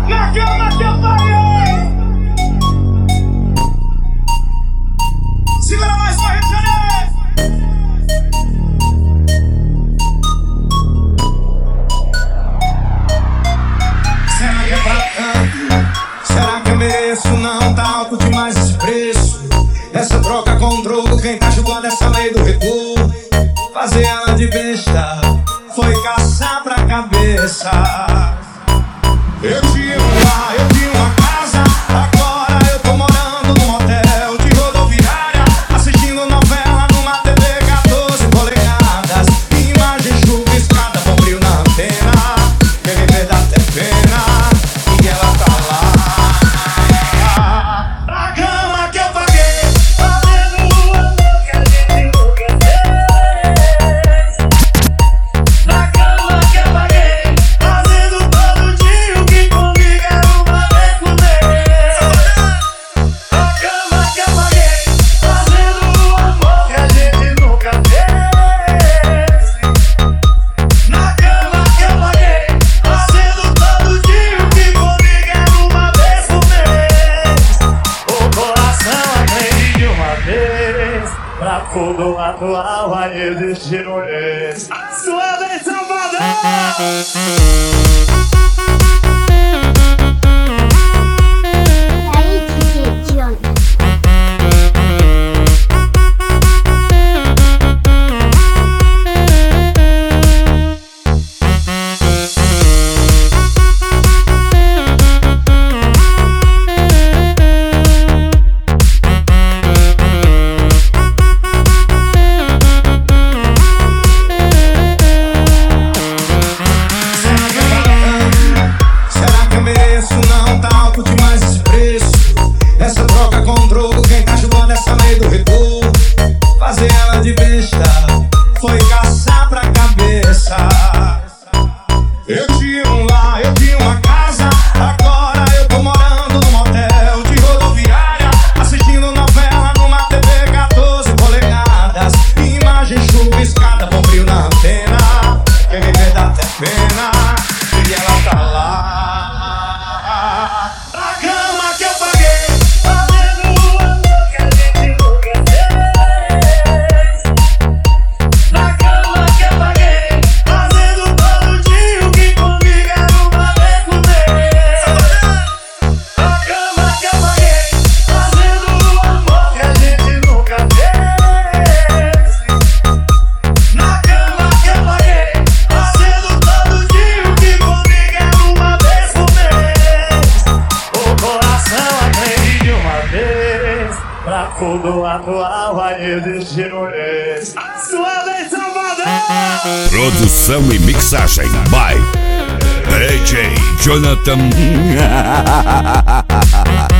Na cama que eu paguei. Segura mais pra Rio de Janeiro. Será que é pra tanto? Será que eu mereço? Não tá alto demais esse preço. Essa troca com drogo, quem tá julgando essa lei do recuo. Fazer ela de besta foi caçar pra cabeça. Eu tinha um lar, eu tinha uma casa. Agora eu tô morando num hotel de rodoviária, assistindo novela numa TV 14 polegadas. Imagem chuviscada, com brilho na antena. Quem me vê dá até pena. E ela tá lá. A cama que eu paguei, fazendo o amor que a gente nunca fez. Na cama que eu paguei, fazendo todo dia o que comigo era uma vez por mês. A cama que eu paguei, fazendo o amor que a gente nunca fez. Na cama que eu paguei, fazendo todo dia o que comigo era uma vez por mês. O coração aprende de uma vez, pra fundo atual vai existir um ex. Sua vez, Salvador! Aí, DJ John. Será que eu mereço? Não tá alto demais esse preço. Essa troca com drogo, quem tá julgando essa lei do recuo. Fazer ela de besta foi caçar pra cabeça. Eu tinha um lar, eu tinha uma casa. Agora eu tô morando num hotel de rodoviária, assistindo novela numa TV 14 polegadas. Imagem chuviscada, com brilho na antena. Quem me vê dá até pena. E ela tá lá. A cama que eu paguei, fazendo o amor que a gente nunca fez. Na cama que eu paguei, fazendo todo dia o que comigo era uma vez por mês. A cama que eu paguei, fazendo o amor que a gente nunca fez. Na cama que eu paguei, fazendo todo dia o que comigo era uma vez por mês. O coração aprende de uma vez, pra fundo atual vai existir um ex. Sua vez, Salvador! Produção e mixagem by DJ Jonathan.